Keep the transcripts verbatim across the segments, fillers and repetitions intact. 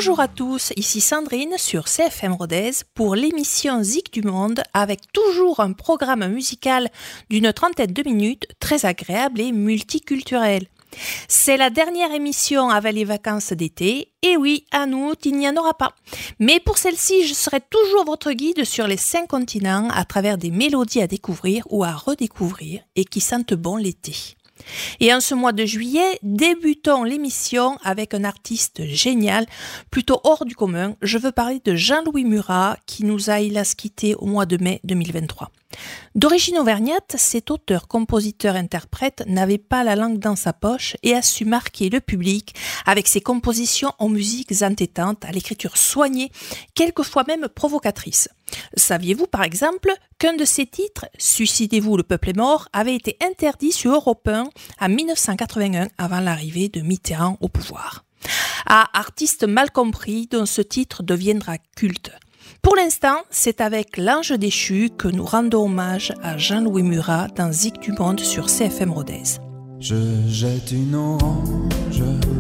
Bonjour à tous, ici Sandrine sur C F M Rodez pour l'émission Zik du Monde avec toujours un programme musical d'une trentaine de minutes très agréable et multiculturel. C'est la dernière émission avant les vacances d'été, et oui, à août, il n'y en aura pas. Mais pour celle-ci, je serai toujours votre guide sur les cinq continents à travers des mélodies à découvrir ou à redécouvrir et qui sentent bon l'été. Et en ce mois de juillet, débutons l'émission avec un artiste génial, plutôt hors du commun. Je veux parler de Jean-Louis Murat, qui nous a hélas quittés au mois de mai deux mille vingt-trois. D'origine auvergnate, cet auteur-compositeur-interprète n'avait pas la langue dans sa poche et a su marquer le public avec ses compositions aux musiques entêtantes, à l'écriture soignée, quelquefois même provocatrice. Saviez-vous par exemple qu'un de ses titres, Suicidez-vous, le peuple est mort, avait été interdit sur Europe un en dix-neuf cent quatre-vingt-un avant l'arrivée de Mitterrand au pouvoir. Ah, artiste mal compris dont ce titre deviendra culte. Pour l'instant, c'est avec L'Ange déchu que nous rendons hommage à Jean-Louis Murat dans Zik du Monde sur C F M Rodez. Je jette une orange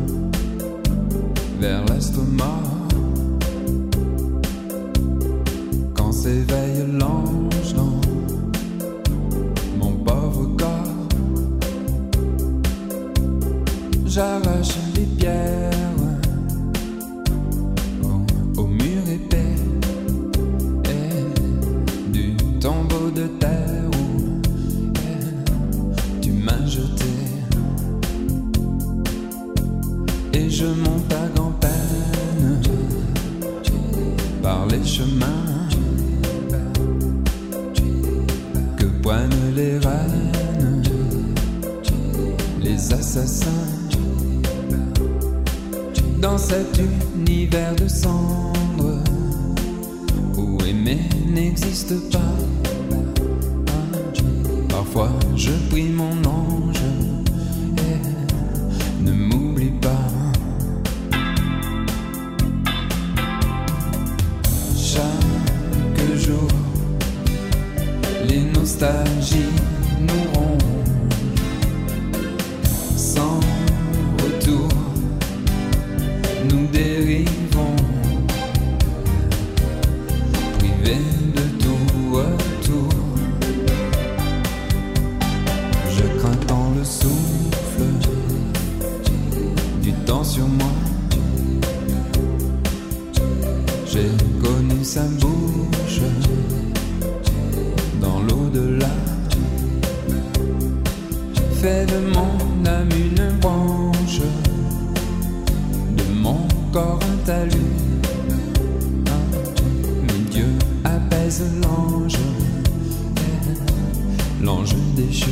vers l'estomac quand s'éveille l'ange dans mon pauvre corps. J'arrache les pierres au, au mur épais tombeau de terre où eh, tu m'as jeté, et je monte à grand-peine par les chemins que poignent les reines, les assassins, dans cet univers de cendres où aimer n'existe pas. Parfois je prie mon ange, et ne m'oublie pas. Chaque jour, les nostalgies nous rongent sans retour, nous dérivons, privés de tout retour. Je crains tant le souffle du temps sur moi. J'ai connu sa bouche dans l'au-delà, fait de mon âme une branche, de mon corps un talus. Mais Dieu apaise l'ange, l'ange déchu.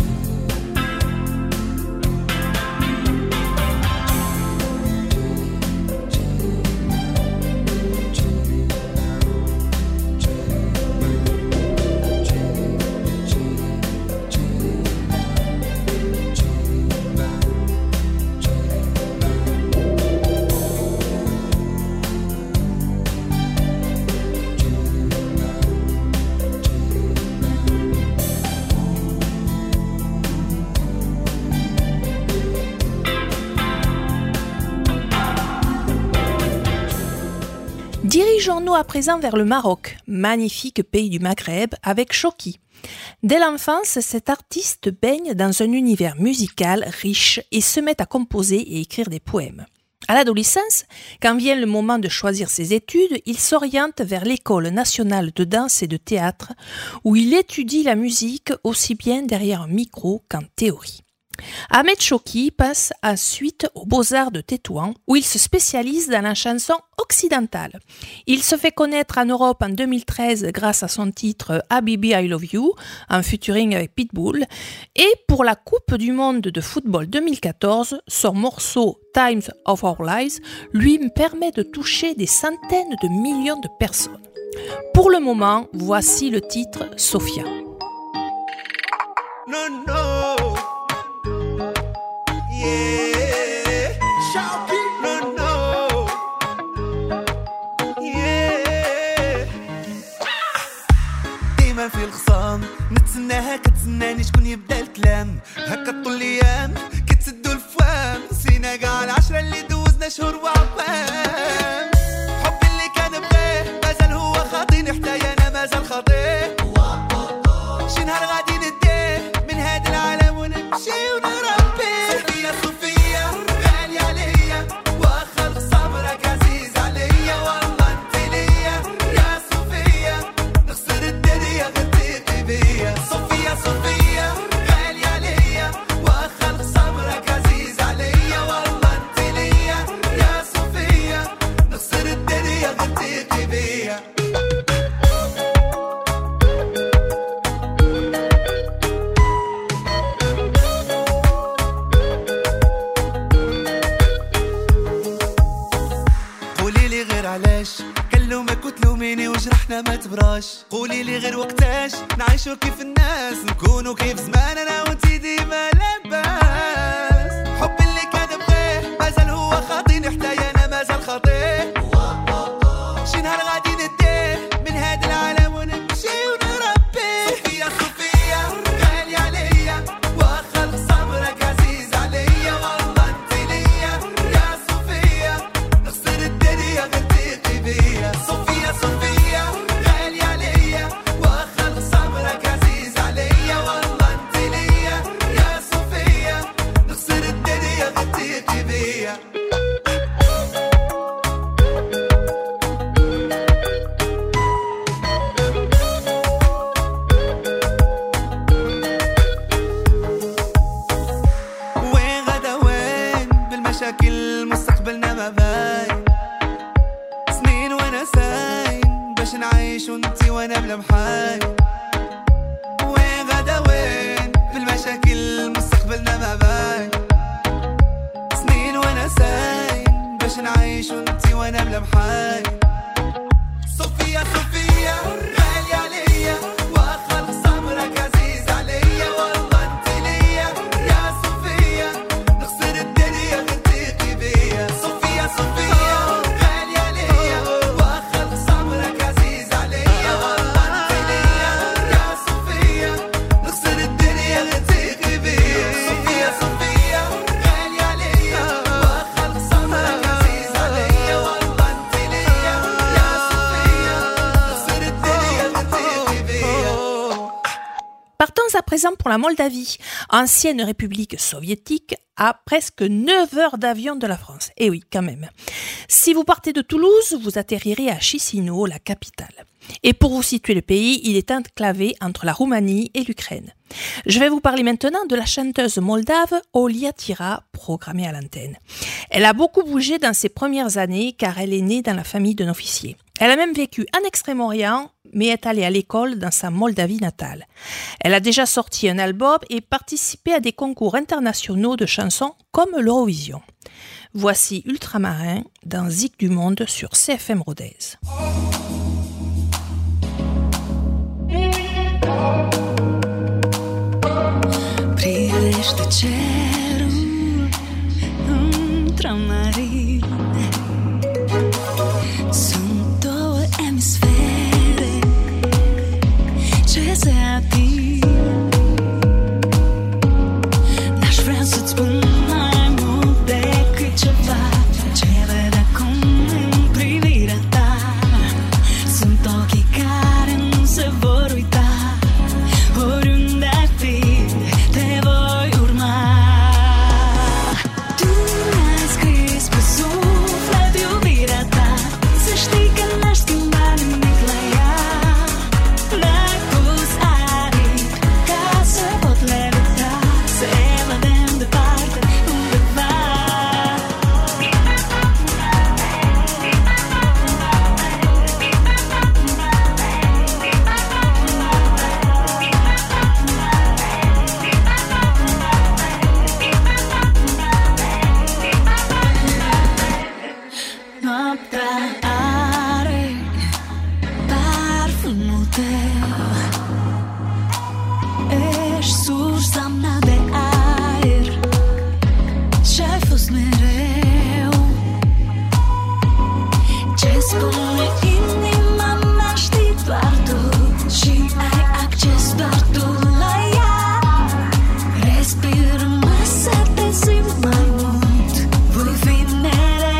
Dirigeons-nous à présent vers le Maroc, magnifique pays du Maghreb, avec Chokki. Dès l'enfance, cet artiste baigne dans un univers musical riche et se met à composer et écrire des poèmes. À l'adolescence, quand vient le moment de choisir ses études, il s'oriente vers l'École nationale de danse et de théâtre, où il étudie la musique aussi bien derrière un micro qu'en théorie. Ahmed Chokki passe ensuite aux Beaux-Arts de Tétouan, où il se spécialise dans la chanson occidentale. Il se fait connaître en Europe en deux mille treize grâce à son titre « Habibi I Love You » en featuring avec Pitbull. Et pour la Coupe du Monde de football deux mille quatorze, son morceau « Times of Our Lives » lui permet de toucher des centaines de millions de personnes. Pour le moment, voici le titre « Sophia ». No, no. Yeah, Shawty, no, no, yeah. دايما في الخصام نتسناها كتسناني شكون يبدا الكلام هكا طول الايام كتسدو الفوام نسينا كاع العشرة اللي دوزنا تجوزنا شهور وعوام حب اللي كان بغيه مازال هو خاطيني حتى انا مازال خاطيه شي نهار غادي نديه من هاد العالم ونمشي ونربي صوفيا صوفيا غالية عليا واخا صبرك عزيز عليا والله انت ليا يا صوفيا نخسر الدنيا غتيقي بيا صوفيا صوفيا غالية عليا واخا صبرك عزيز عليا والله انت ليا يا صوفيا نخسر الدنيا غتيقي بيا علاش كلمك وتلوميني وجرحنا ما تبراش قولي لي غير وقتاش نعيشو كيف الناس نكونو كيف زمان انا وانتي ديما لاباس حب اللي كان بغيه مازال هو خاطيني حتى انا مازال خاطيه شي نهار غادي نديه من هاد العالم ونمشي ونربي صوفيا صوفيا غالية عليا واخا صبرك عزيز عليا والله انت ليا يا صوفيا نخسر الدنيا صوفيا صوفيا غالية عليا واخا صبرك عزيز عليا والله انت ليا يا صوفيا نخسر الدنيا غتيقي بيا وين غدا وين بالمشاكل مستقبلنا ما باين سنين وانا ساين باش نعيش وانتي وانا ملمحاي وين غدا وين بالمشاكل مستقبلنا ما باين سنين وانا ساين باش نعيش وانتي وانا ملمحاي صوفيا صوفيا غالية عليا واخا صبرك عزيز عليا والله انت ليا يا صوفيا نخسر الدنيا غتيقي بيا صوفيا صوفيا غالية عليا واخا صبرك عزيز عليا والله انت ليا يا صوفيا نخسر الدنيا غتيقي بيا صوفيا صوفيا غالية عليا واخا صبرك عزيز عليا والله انت ليا يا صوفيا نخسر الدنيا غتيقي بيا. Partons à présent pour la Moldavie, ancienne république soviétique, à presque neuf heures d'avion de la France. Eh oui, quand même. Si vous partez de Toulouse, vous atterrirez à Chisinau, la capitale. Et pour vous situer le pays, il est enclavé entre la Roumanie et l'Ukraine. Je vais vous parler maintenant de la chanteuse moldave Olia Tira, programmée à l'antenne. Elle a beaucoup bougé dans ses premières années car elle est née dans la famille d'un officier. Elle a même vécu en Extrême-Orient, mais est allée à l'école dans sa Moldavie natale. Elle a déjà sorti un album et participé à des concours internationaux de chansons comme l'Eurovision. Voici Ultramarin dans Zik du Monde sur C F M Rodez. Privește cerul ultramarin. Sunt două emisfere ce se ating. N-aș vrea să-ți spun mai mult decât ceva ce văd acum în privirea ta. Sunt ochii care nu se vor uita. Oriunde ai fi, te voi urma. Tu mi-ai scris pe suflet iubirea ta. Să știi că n-aș schimba nimic la ea. N-ai pus aripi ca să pot levita. Să evadem departe undeva. Noaptea are parfumul tău. Ești sursa mea de aer ce-ai fost mereu. Ce spune inima mea știi doar tu și ai acces doar tu la ea. Respiră-mă să te simt mai mult. Voi fi mereu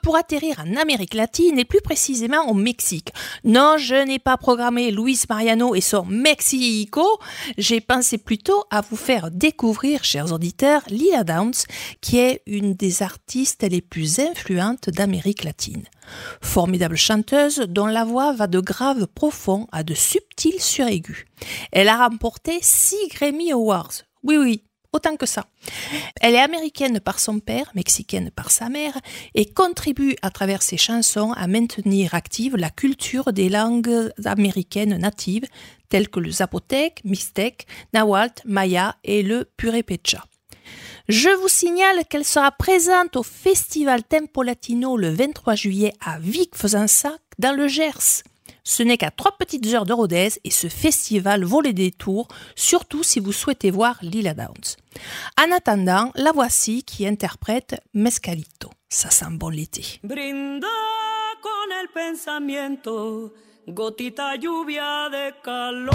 pour atterrir en Amérique latine et plus précisément au Mexique. Non, je n'ai pas programmé Luis Mariano et son Mexico, j'ai pensé plutôt à vous faire découvrir, chers auditeurs, Lila Downs, qui est une des artistes les plus influentes d'Amérique latine. Formidable chanteuse dont la voix va de graves profonds à de subtils suraigus. Elle a remporté six Grammy Awards. Oui, oui. Autant que ça. Elle est américaine par son père, mexicaine par sa mère, et contribue à travers ses chansons à maintenir active la culture des langues américaines natives, telles que le zapotèque, mixtèque, nahuatl, maya et le purépecha. Je vous signale qu'elle sera présente au Festival Tempo Latino le vingt-trois juillet à Vic-Fezensac dans le Gers. Ce n'est qu'à trois petites heures de Rodez et ce festival vaut les détours, surtout si vous souhaitez voir Lila Downs. En attendant, la voici qui interprète Mezcalito. Ça sent bon l'été. Brinda con el pensamiento, gotita lluvia de calor.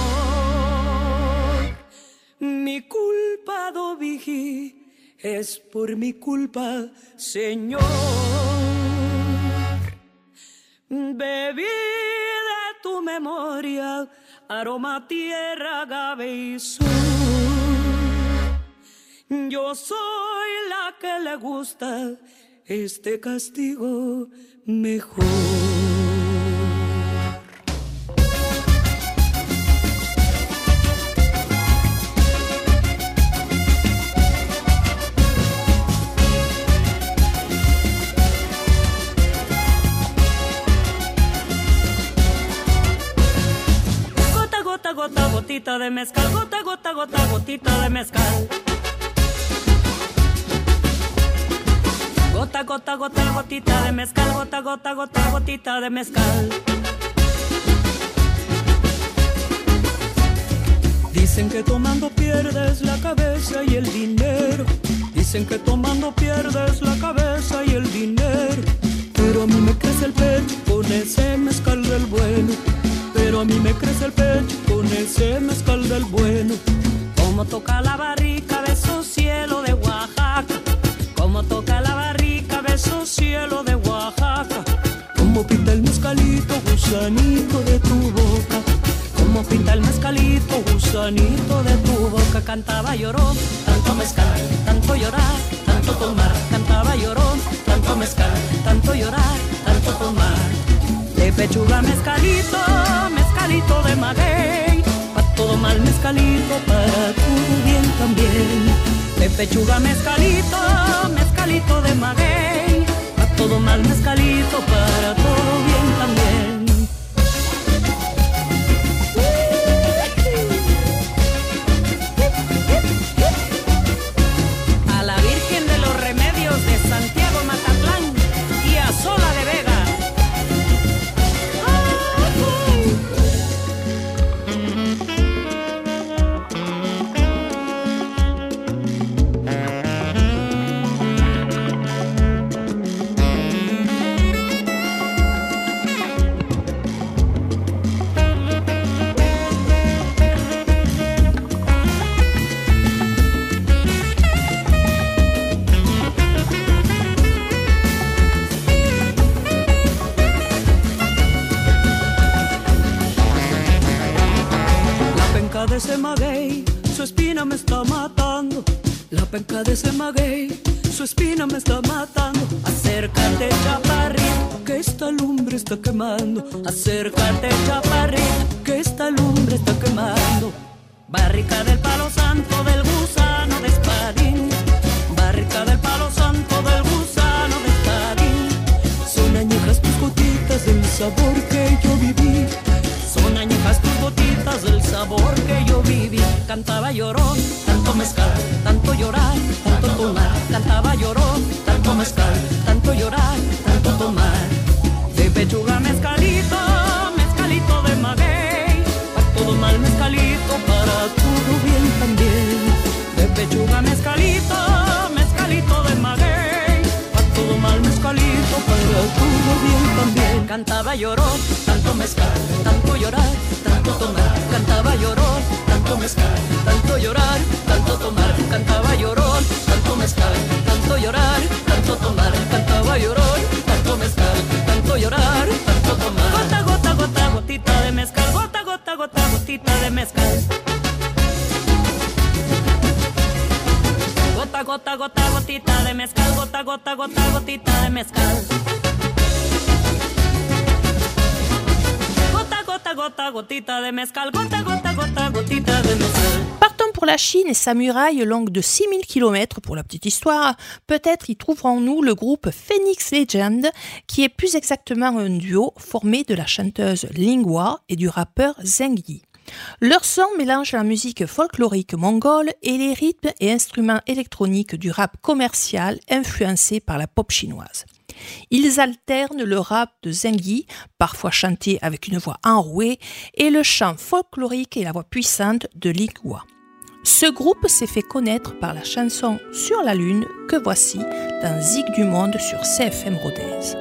Mi culpa, Dovigi, es por mi culpa, Señor. Bebí de tu memoria, aroma, tierra, agave y sur. Yo soy la que le gusta este castigo mejor. Gota, gota, gotita de mezcal, gota, gota, gota, gotita de mezcal. Gota, gota, gota, gotita de mezcal, gota, gota, gota, gotita de mezcal. Dicen que tomando pierdes la cabeza y el dinero. Dicen que tomando pierdes la cabeza y el dinero. Pero a mí me crece el pecho con ese mezcal del bueno. Pero a mí me crece el pecho con ese mezcal del bueno. Como toca la barrica, beso cielo de Oaxaca. Como toca la barrica, beso cielo de Oaxaca. Como pinta el mezcalito, gusanito de tu boca. Como pinta el mezcalito, gusanito de tu boca. Cantaba, lloró, tanto mezcal, tanto llorar, tanto tomar. Cantaba, lloró, tanto mezcal, tanto llorar, tanto tomar. De pechuga mezcalito, mezcalito de maguey, pa' todo mal mezcalito, para tu bien también. De pechuga mezcalito, mezcalito de maguey, pa' todo mal mezcalito, para todo bien también. A la Virgen de los Remedios de Santiago Matatlán y a Sola de Vega. De ese maguey, su espina me está matando. La penca de ese maguey, su espina me está matando. Acércate, chaparrito, que esta lumbre está quemando. Acércate, chaparrito, que esta lumbre está quemando. Barrica del palo santo del gusano de espadín. Barrica del palo santo del gusano de espadín. Son añejas tus gotitas del sabor que yo viví. Son añejas tus gotitas del sabor que yo viví. Cantaba, lloró, tanto mezcal, tanto llorar, tanto tomar. Cantaba, lloró, tanto mezcal, tanto llorar, tanto tomar. De pechuga mezcalito, mezcalito de maguey, pa' todo mal mezcalito, para todo bien también. De pechuga mezcalito, mezcalito de maguey, pa' todo mal mezcalito, para todo bien también. Cantaba, lloró, tanto mezcal, tanto llorar, tanto tomar. Cantaba, lloró, tanto mezcal, tanto llorar, tanto tomar. Cantaba, lloró, tanto mezcal, tanto llorar, tanto tomar. Cantaba, lloró, gota, gota, gotita de mezcal, gota, gota, gota, gotita de mezcal. Gota, gota, gota, gotita de mezcal, gota, gota, gota, gotita de mezcal. Partons pour la Chine et sa muraille longue de six mille kilomètres pour la petite histoire. Peut-être y trouverons-nous le groupe Phoenix Legend, qui est plus exactement un duo formé de la chanteuse Lingua et du rappeur Zheng Yi. Leur son mélange la musique folklorique mongole et les rythmes et instruments électroniques du rap commercial influencé par la pop chinoise. Ils alternent le rap de Zheng Yi, parfois chanté avec une voix enrouée, et le chant folklorique et la voix puissante de Lingua. Ce groupe s'est fait connaître par la chanson Sur la Lune que voici dans Zig du Monde sur C F M Rodez.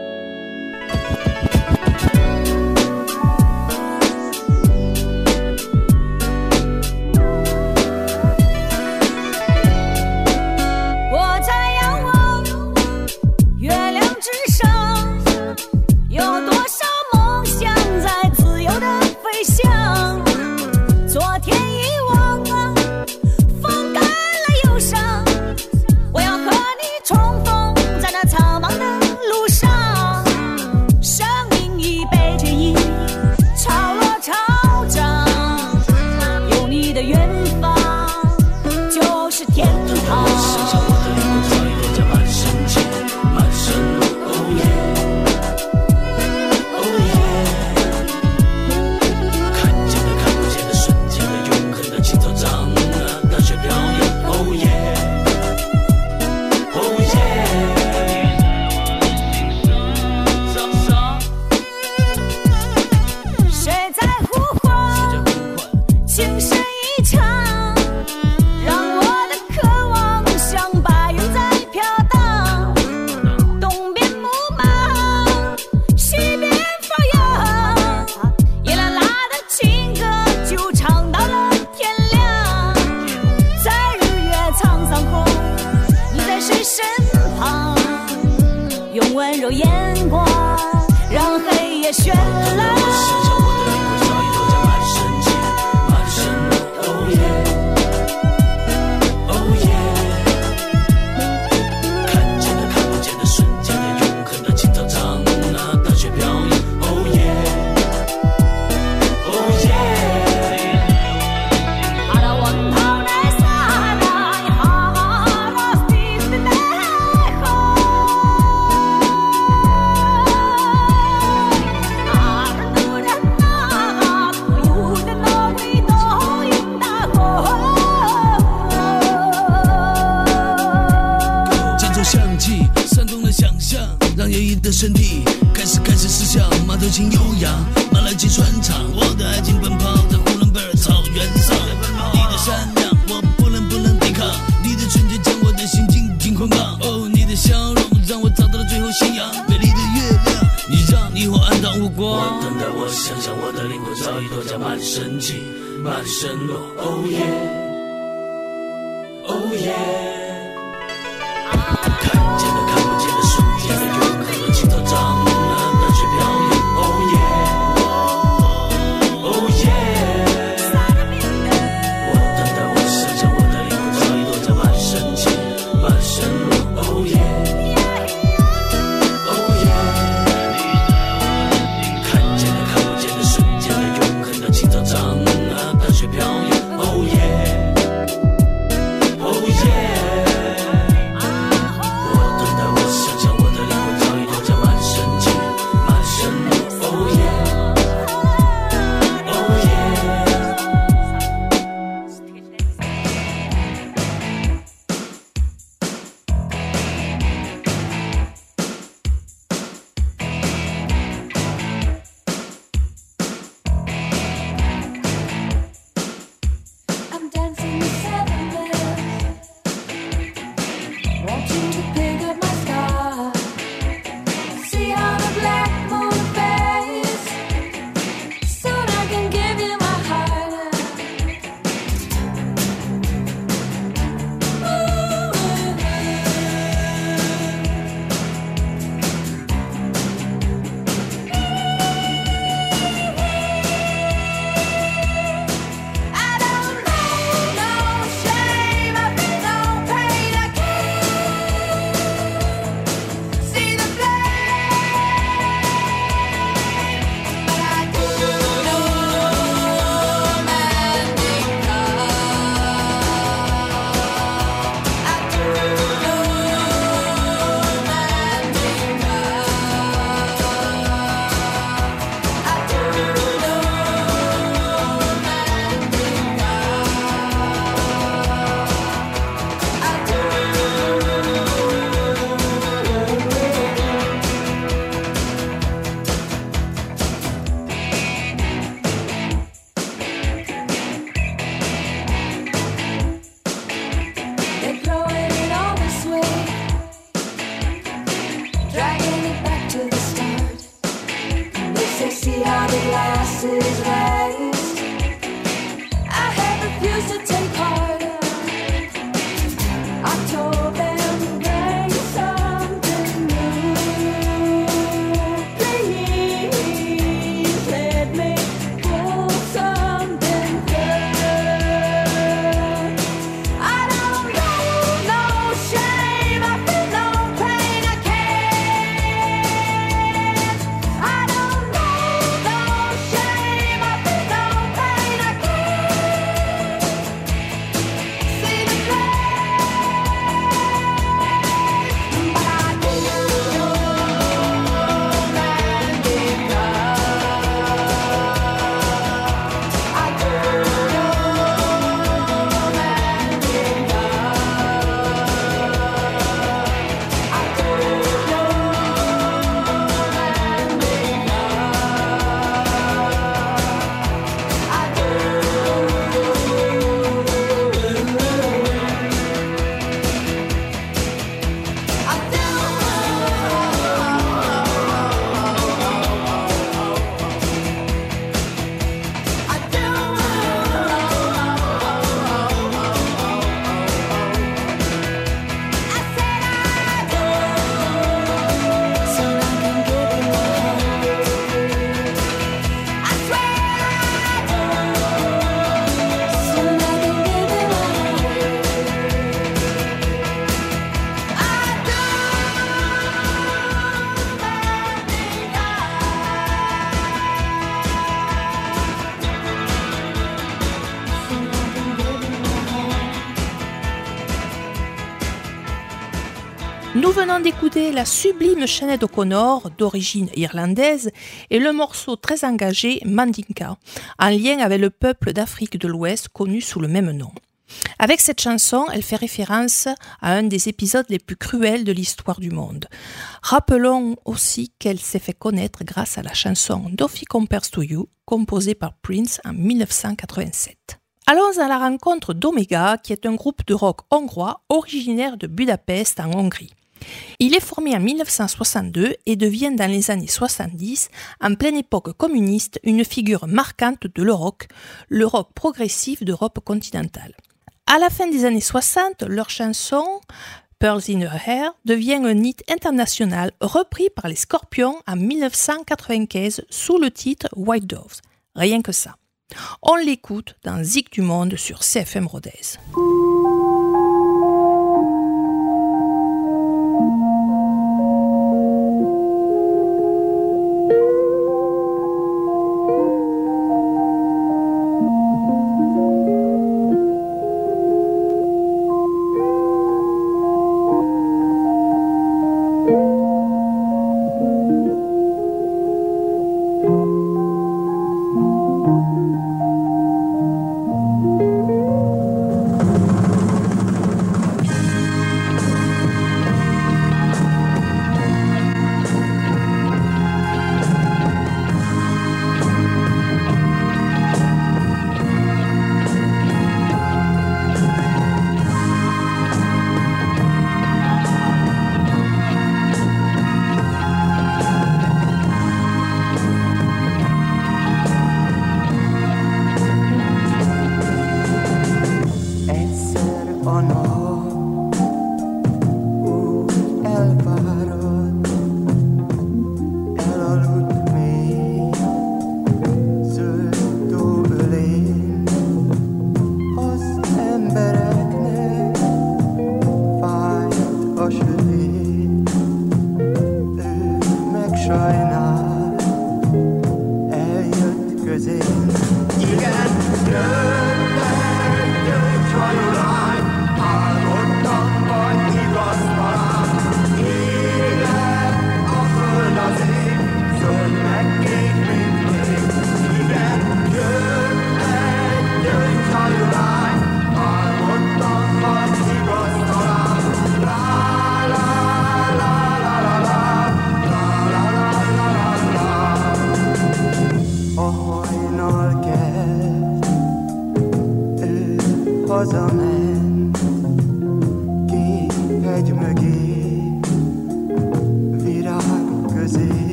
飘逸，Oh yeah，Oh yeah。 Nous venons d'écouter la sublime Sinéad O'Connor, d'origine irlandaise, et le morceau très engagé Mandinka, en lien avec le peuple d'Afrique de l'Ouest connu sous le même nom. Avec cette chanson, elle fait référence à un des épisodes les plus cruels de l'histoire du monde. Rappelons aussi qu'elle s'est fait connaître grâce à la chanson Doffy Compares to You, composée par Prince en dix-neuf cent quatre-vingt-sept. Allons à la rencontre d'Omega, qui est un groupe de rock hongrois originaire de Budapest en Hongrie. Il est formé en dix-neuf cent soixante-deux et devient dans les années soixante-dix, en pleine époque communiste, une figure marquante de le rock, le rock progressif d'Europe continentale. À la fin des années soixante, leur chanson Pearls in Her Hair devient un hit international repris par les Scorpions en dix-neuf cent quatre-vingt-quinze sous le titre White Doves. Rien que ça. On l'écoute dans Zik du Monde sur C F M Rodez.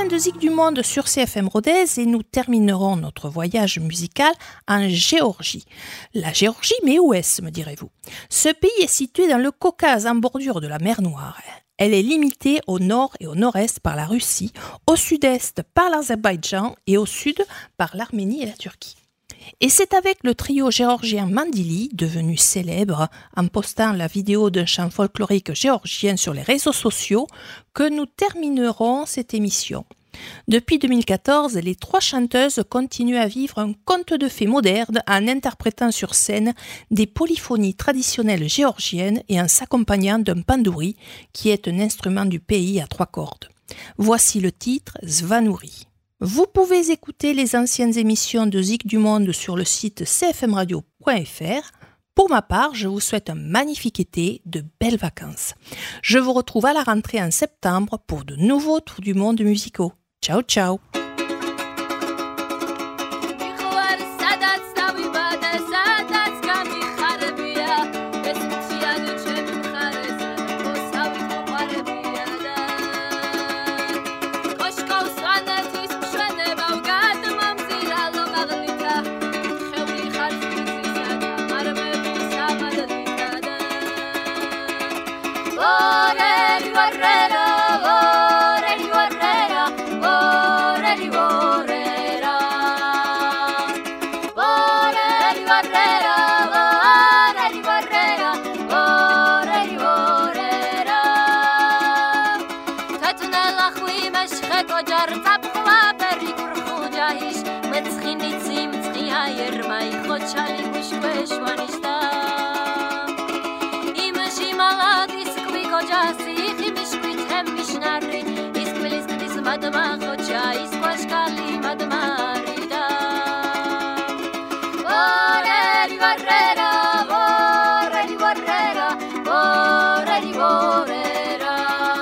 fin de Zik du Monde sur C F M Rodez et nous terminerons notre voyage musical en Géorgie. La Géorgie, mais où est-ce, me direz-vous? Ce pays est situé dans le Caucase, en bordure de la mer Noire. Elle est limitée au nord et au nord-est par la Russie, au sud-est par l'Azerbaïdjan et au sud par l'Arménie et la Turquie. Et c'est avec le trio géorgien Mandili, devenu célèbre en postant la vidéo d'un chant folklorique géorgien sur les réseaux sociaux, que nous terminerons cette émission. Depuis deux mille quatorze, les trois chanteuses continuent à vivre un conte de fées moderne en interprétant sur scène des polyphonies traditionnelles géorgiennes et en s'accompagnant d'un pandouri, qui est un instrument du pays à trois cordes. Voici le titre Zvanouri. Vous pouvez écouter les anciennes émissions de Zik du Monde sur le site c f m radio point f r. Pour ma part, je vous souhaite un magnifique été, de belles vacances. Je vous retrouve à la rentrée en septembre pour de nouveaux tours du monde musicaux. Ciao, ciao! Madama khocha iskwash kali madmarida Oreri varrera oreri varrera oreri vorera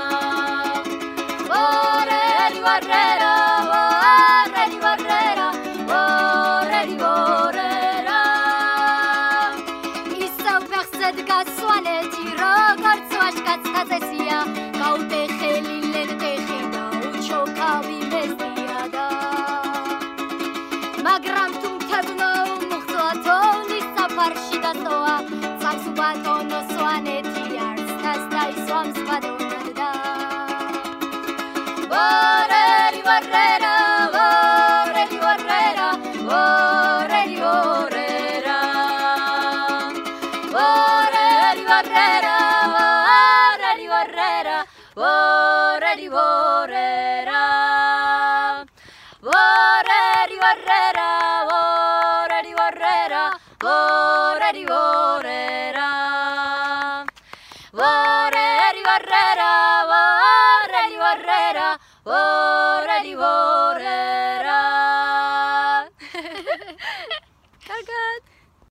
Oreri varrera oreri varrera oreri vorera Isa persed gaswaneti rogartswash katskatesia kaute khelilen tekhida Kavi vestiada Magram tum tabno mukhtoatoni safarshida soa Saksubaton soaneti arstas swam spadonada Oreri varrera oreri varrera oreri orera Oreri varrera oreri varrera oreri vorera Voreri vorrera, voreri vorrera, voreri vorrera Voreri vorrera,